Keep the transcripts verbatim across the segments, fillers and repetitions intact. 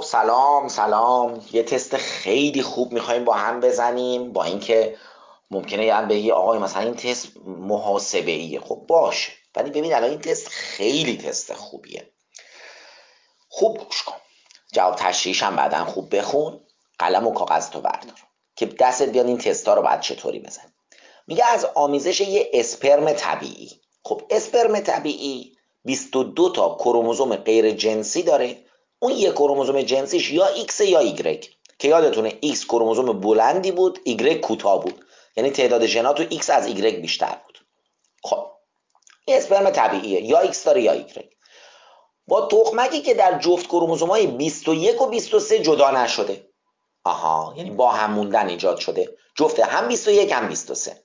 سلام سلام. یه تست خیلی خوب میخوایم با هم بزنیم، با اینکه ممکنه یه هم بگی آقای مثلا این تست محاسبه ایه. خب باشه، ولی ببین الان این تست خیلی تست خوبیه. خوب گوش کن، جواب تشریحش هم بعدن خوب بخون، قلم و کاغذ تو بردار که دستت بیاد این تستا رو بعد چطوری بزن. میگه از آمیزش یه اسپرم طبیعی. خب اسپرم طبیعی بیست و دو تا کروموزوم غیر جنسی داره. اون یک کروموزوم جنسیش یا ایکس یا ایگرگ، که یادتونه ایکس کروموزوم بلندی بود، ایگرگ کوتاه بود، یعنی تعداد ژن‌ها تو ایکس از ایگرگ بیشتر بود. خب این اسپرم طبیعیه، یا ایکس داره یا ایگرگ، با تخمکی که در جفت کروموزوم‌های بیست و یک و بیست و سه جدا نشده. آها، یعنی با هم موندن ایجاد شده، جفت هم بیست و یک هم بیست و سه.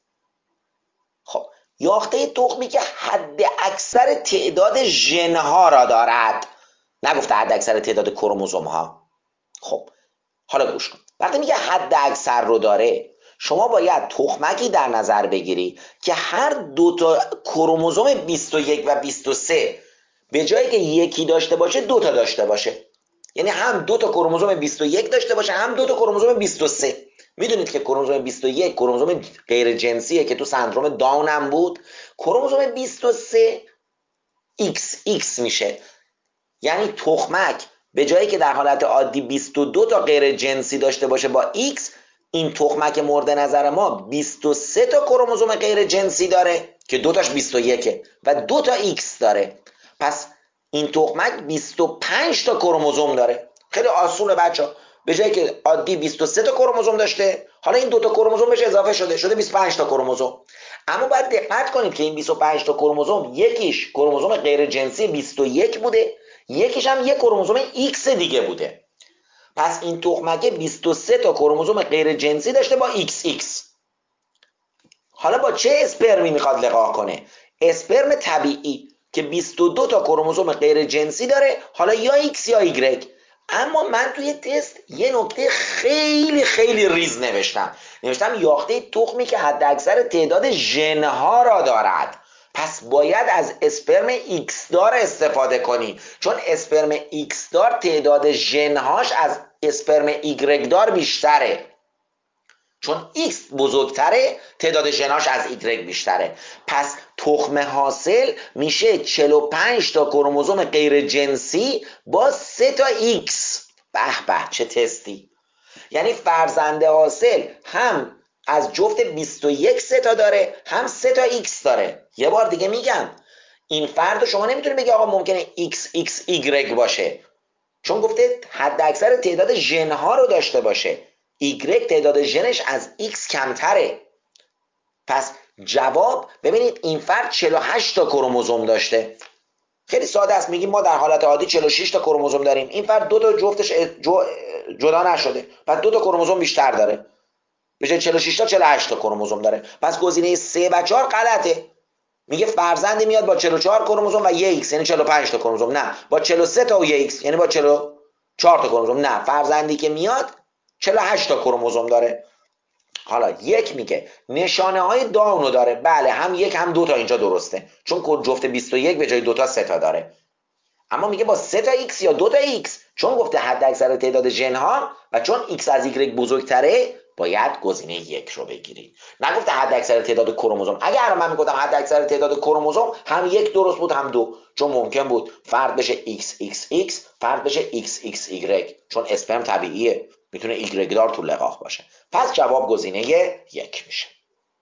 خب یافته تخمی که حد اکثر تعداد ژن‌ها را دارد، نگفته حد اکثر تعداد کروموزوم ها. خب حالا گوش کن، وقتی میگه حد اکثر رو داره، شما باید تخمکی در نظر بگیری که هر دو تا کروموزوم بیست و یک و بیست و سه به جایی که یکی داشته باشه دو تا داشته باشه، یعنی هم دو تا کروموزوم بیست و یک داشته باشه هم دو تا کروموزوم بیست و سه. میدونید که کروموزوم بیست و یک کروموزوم غیر جنسیه که تو سندروم داون هم بود. کروموزوم بیست و سه ایکس ایکس میشه، یعنی تخمک به جایی که در حالت عادی بیست و دو تا غیر جنسی داشته باشه با ایکس، این تخمک مورد نظر ما بیست و سه تا کروموزوم غیر جنسی داره که دو تاش بیست و یک و دو تا ایکس داره. پس این تخمک بیست و پنج تا کروموزوم داره. خیلی آسونه بچه ها، به جایی که عادی بیست و سه تا کروموزوم داشته، حالا این دو تا کروموزوم بهش اضافه شده شده بیست و پنج تا کروموزوم. اما باید دقت کنید که این بیست و پنج تا کروموزوم یکیش کروموزوم غیر جنسی بیست و یک بوده، یکیش هم یک کروموزوم ایکس دیگه بوده. پس این تخمک بیست و سه تا کروموزوم غیر جنسی داشته با ایکس ایکس. حالا با چه اسپرمی میخواد لقاح کنه؟ اسپرم طبیعی که بیست و دو تا کروموزوم غیر جنسی داره، حالا یا ایکس یا ایگرگ. اما من توی تست یه نکته خیلی خیلی ریز نوشتم نوشتم یاخته تخمی که حد اکثر تعداد ژن‌ها را دارد. پس باید از اسپرم ایکس دار استفاده کنی، چون اسپرم ایکس دار تعداد ژن‌هاش از اسپرم ایگرگ دار بیشتره، چون ایکس بزرگتره تعداد ژناش از ایگرگ بیشتره. پس تخم حاصل میشه چهل و پنج تا کروموزوم غیر جنسی با سه تا ایکس. به به چه تستی! یعنی فرزند حاصل هم از جفت بیست و یک سه تا داره، هم سه تا ایکس داره. یه بار دیگه میگم، این فرد شما نمیتونی بگی آقا ممکنه ایکس ایکس ایگرگ باشه، چون گفته حد اکثر تعداد ژن‌ها رو داشته باشه. ایگرگ تعداد ژنش از ایکس کمتره. پس جواب، ببینید این فرد چهل و هشت تا کروموزوم داشته. خیلی ساده است، میگیم ما در حالت عادی چهل و شش تا کروموزوم داریم، این فرد دو تا جفتش جدا نشده، پس دو تا کروموزوم بیشتر داره، بشه چهل و شش تا چهل و هشت تا کروموزوم داره. پس گزینه سه و چهار غلطه. میگه فرزندی میاد با چهل و چهار کروموزوم و یک ایکس، یعنی چهل و پنج تا کروموزوم. نه، با چهل و سه تا و یک ایکس، یعنی با چهل و چهار تا کروموزوم. نه، فرزندی که میاد چهل و هشت تا کروموزوم داره. حالا یک میگه نشانه های داونو داره. بله، هم یک هم دو تا اینجا درسته، چون جفت بیست و یک به جای دو تا سه تا داره. اما میگه با سه تا ایکس یا دو تا ایکس، چون گفته حد اکثر تعداد ژن ها و چون ایکس از ایگرگ بزرگتره باید گزینه یک رو بگیرید. نگفته حد اکثر تعداد کروموزوم. اگر من میگفتم حد اکثر تعداد کروموزوم، هم یک درست بود هم دو، چون ممکن بود فرد بشه ایکس ایکس ایکس، فرد بشه ایکس ایکس ایگرگ، چون اسپرم طبیعیه، میتونه ایگرگ دار تو لقاح باشه. پس جواب گزینه یک میشه.